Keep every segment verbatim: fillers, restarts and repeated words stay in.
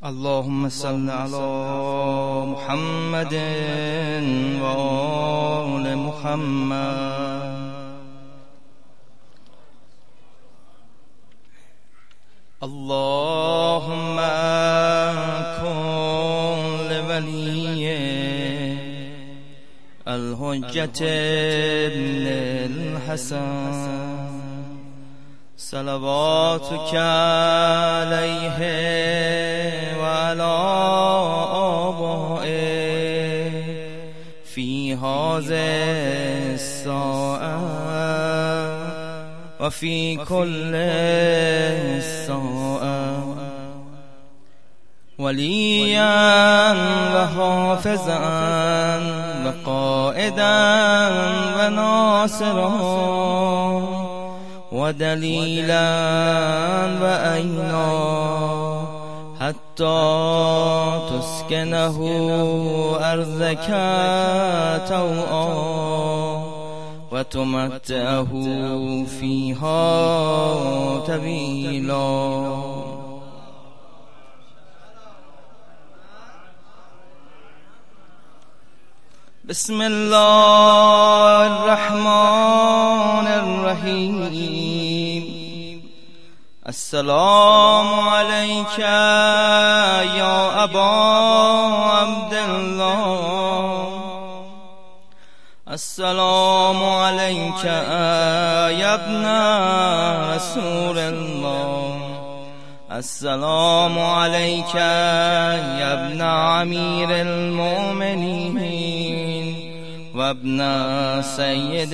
اللهم صل على محمد و آل محمد. اللهم كن لولي الحجة ابن الحسن صلواتك عليه وعلى آبائه في هذه الساعة وفي كل ساعة وليا وحافظا وقائدا وناصرا ودليلا وأينا حتى تسكنه أرضك طوعا وتمتعه فيها طويلا. بسم الله الرحمن الرحيم. السلام عليك يا أبا عبد الله. السلام عليك يا ابن رسول الله. السلام عليك يا ابن أمير المؤمنين وابن سيد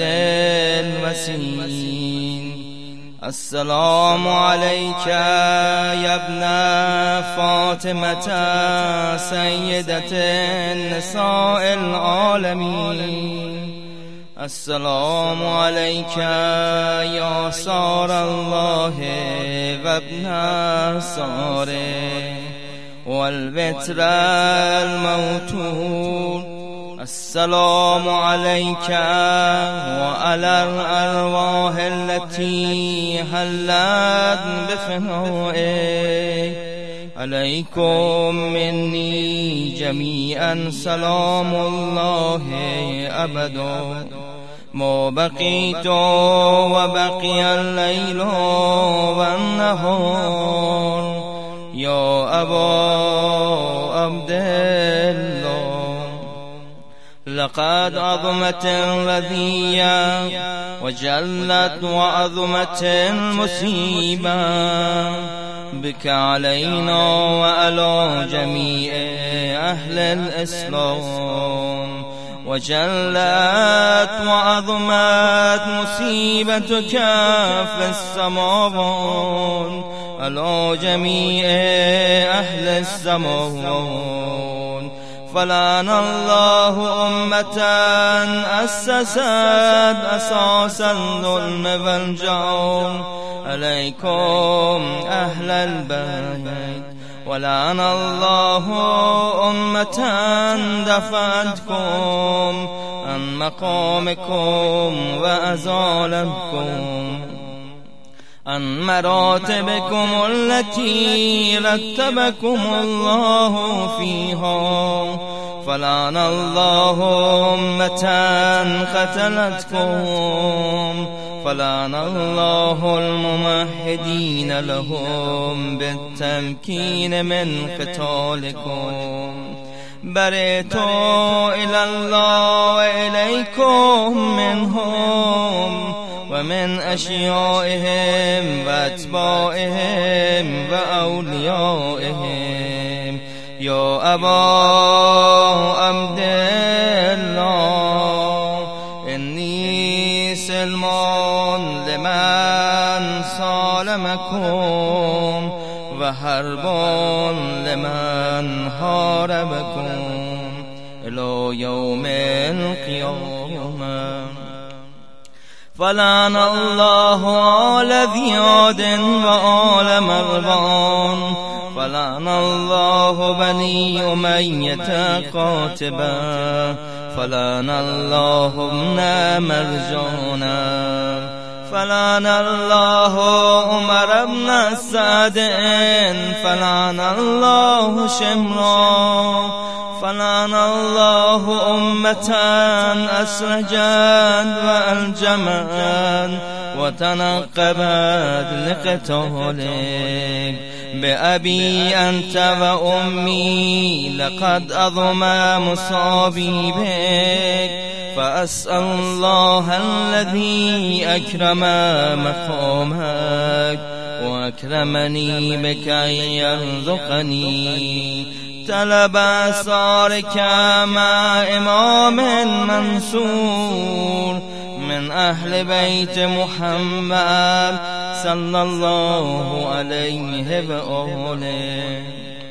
الوسيين. السلام عليك يا ابن فاطمة سيدة النساء العالمين. السلام عليك يا صار الله وابن صاره والبتر الموتور. السلام عليك وعلى الأرواح التي حلت بفنائك. عليكم مني جميعا سلام الله أبدا ما بقيت وبقي الليل والنهار. يا أبا عبد الله لقد عظمت الرذية وجلت وعظمت المصيبة بك علينا وعلى جميع أهل الإسلام. وجلت وعظمت مصيبتك في السماوات على جميع أهل السماوات. فلعن الله أمة أسست أساس الظلم والجور عليكم أهل البيت. ولعن الله أمة دفعتكم عن مقامكم وأزالتكم عن مراتبكم التي رتبكم الله فيها. فلعن الله أمة قتلتكم. فلعن الله الممهدين لهم بالتمكين من قتالكم. برئت إلى الله وإليكم منهم ومن أشيائهم وأتباعهم وأوليائهم. يا أبا عبد الله إني سلمان لمن سالمكم وحرب لمن حاربكم إلى يوم القيامة. فلعن الله آل زياد وآل مروان. فلعن الله بني أمية قاتبا. فلعن الله ابن مرجانا. فلعن الله عمر بن سعد فلعن الله شمرا فلعن الله أمة أسرجت وألجمت وتنقبت لقتالك بأبي أنت وأمي لقد أظم مصابي بك فأسأل الله الذي أكرم مقامك وأكرمني بك أن يرزقني طلب أسرارك مع إمام منصور من أهل بيت محمد صلى الله عليه وآله.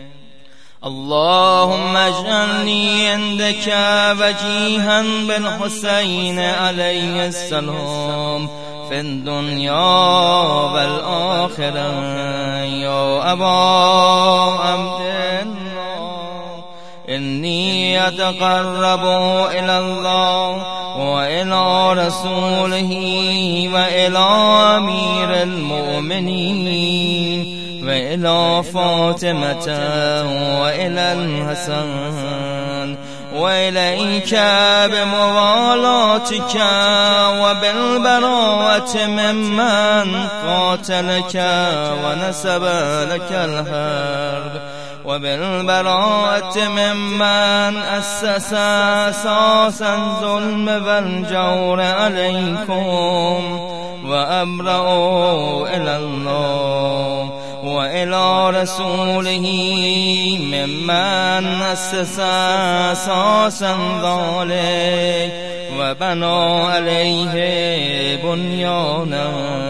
اللهم اجعلني عندك وجيها بالحسين عليه السلام في الدنيا والآخرة يا أبا عبد الله. إني أتقرب إلى الله وإلى رسوله وإلى أمير المؤمنين وإلى فاطمة وإلى الحسن وإليك بموالاتك وبالبراءة ممن قاتلك ونسب لك الحرب وبالبراءة ممن أسس أساس الظلم والجور عليكم وأبرأوا إلى الله وإلى رسوله ممن أسس أساسا ذلك وبنى عليه بنيانا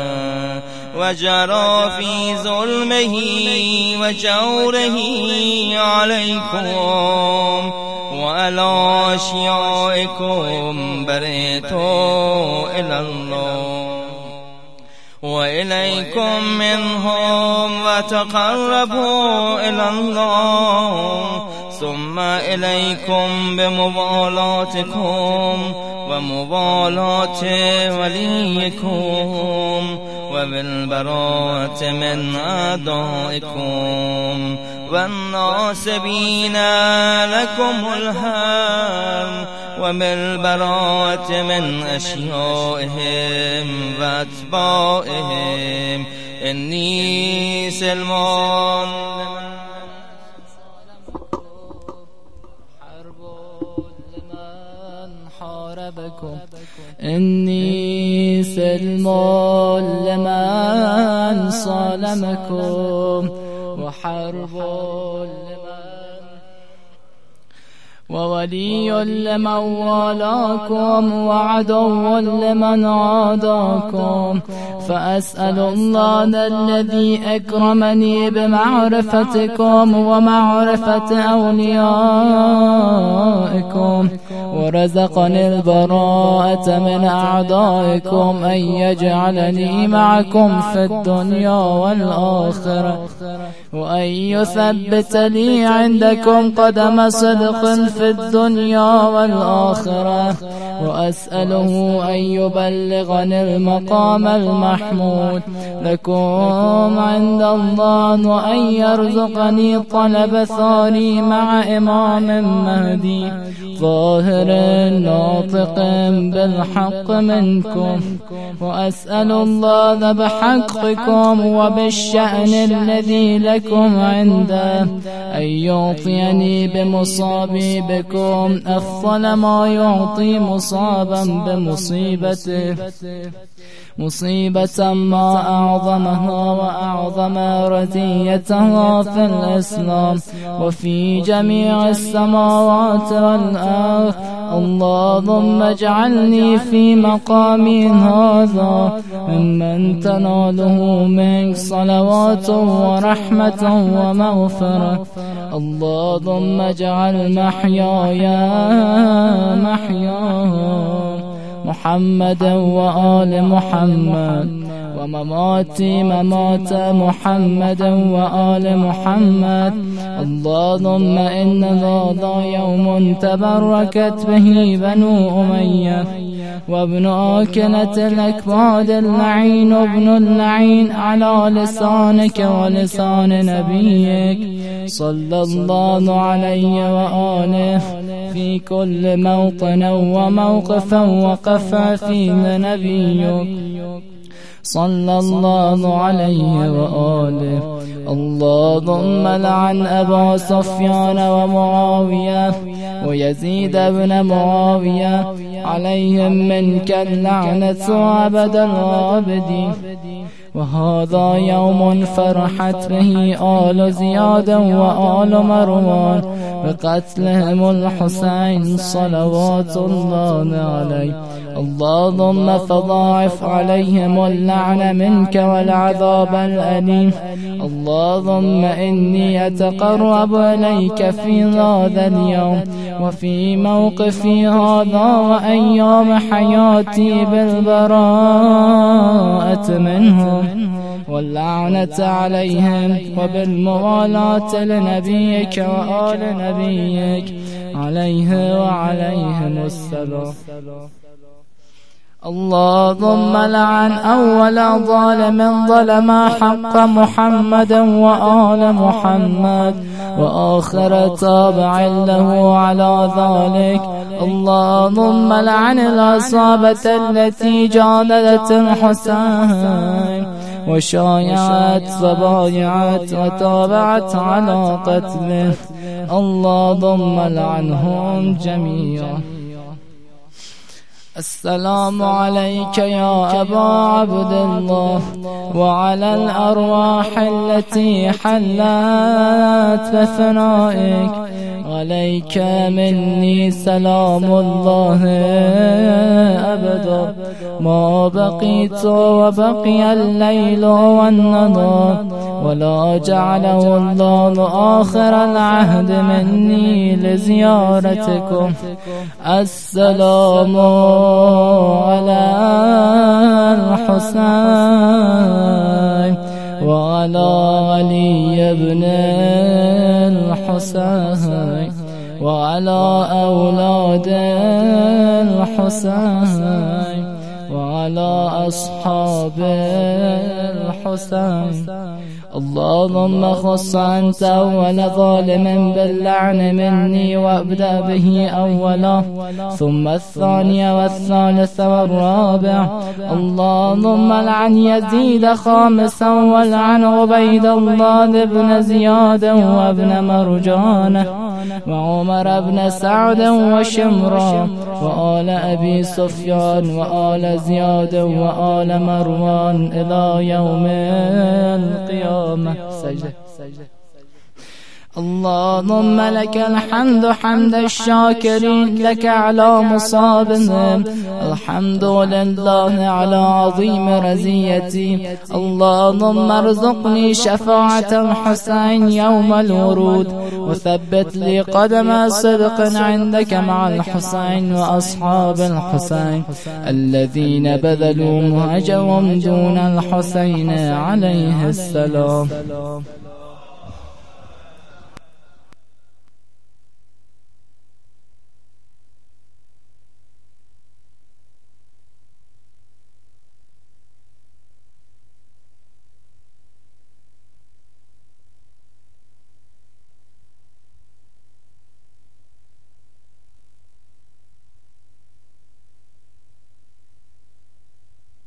وجرى في ظلمه وجوره عليكم وعلى أشيائكم برئتوا إلى الله وإليكم منهم وتقربوا إلى الله ثم إليكم بموالاتكم وموالاة وليكم وبالبراءة من أعدائكم والناصبين لكم الهم وبالبراءة من أشيائهم وأتباعهم. إني سلمان إني سلم لمن صالمكم وحرب لمن وولي لمن والاكم وعدو لمن عاداكم. فأسأل الله الذي أكرمني بمعرفتكم ومعرفة أوليائكم ورزقني البراءة من أعدائكم أن يجعلني معكم في الدنيا والآخرة وأن يثبت لي عندكم قدم صدق في الدنيا والآخرة وأسأله أن يبلغني المقام المحمود لكم عند الله وأن يرزقني طلب ثاري مع إمام مهدي ظاهر ناطق بالحق منكم. وأسأل الله بحقكم وبالشأن الذي لكم عنده أن يعطيني بمصابيبكم أفضل ما يعطي مصابا بمصيبته مصيبة ما أعظمها وأعظم رزيتها في الإسلام وفي جميع السماوات والأرض. اللهم اجعلني في مقامي هذا ممن تناله منك صلوات ورحمة ومغفرة. اللهم اجعل محياي محيا محمد وآل محمد ومماتي ممات محمد وآل محمد. اللهم إن هذا يوم تبركت به بنو أمية وابن آكنة الأكباد اللعين وابن اللعين على لسانك ولسان نبيك صلى الله عليه وآله في كل موطن وموقف وقف فيه نبيك صلى الله عليه وآله. اللهم لعن أبا سفيان ومعاوية ويزيد بن معاوية عليهم منك اللعنة أبد الآبدين. وهذا يوم فرحت به آل زياد وآل مروان بقتلهم الحسين صلوات الله عليه. اللهم فضاعف عليهم اللعن منك والعذاب الأليم. اللهم إني أتقرب إليك في هذا اليوم وفي موقفي هذا وأيام حياتي بالبراءة منهم واللعنة عليهم وبالموالاة لنبيك وآل نبيك عليه وعليهم السلام. اللهم لعن أول ظالم ظلم حق محمد وآل محمد وآخر تابع له على ذلك. اللهم لعن العصابة التي جادلت الحسين وشايعت وبايعت وتابعت على قتله. اللهم لعنهم جميعا. السلام عليك يا أبا عبد الله وعلى الأرواح التي حلت بثنائك. عليك مني سلام الله أبدا ما بقيت وبقي الليل والنهار ولا جعله الله آخر العهد مني لزيارتكم. السلام على الحسين وعلى علي بن الحسين وعلى أولاد الحسين وعلى أصحاب الحسين. اللهم خص أنت أول ظالم باللعن مني وابدأ به أولا ثم الثاني والثالث والرابع. اللهم لعن يزيد خامسا ولعن عبيد الله بن زياد وابن مرجان وعمر بن سعد وشمران وآل أبي سفيان وآل زياد وآل مروان إلى يوم القيامة. سجدة. اللهم لك الحمد حمد الشاكرين لك على مصابهم. الحمد لله على عظيم رزيتي. اللهم ارزقني شفاعة الحسين يوم الورود وثبت لي قدم صدق عندك مع الحسين وأصحاب الحسين الذين بذلوا مهجهم دون الحسين عليه السلام.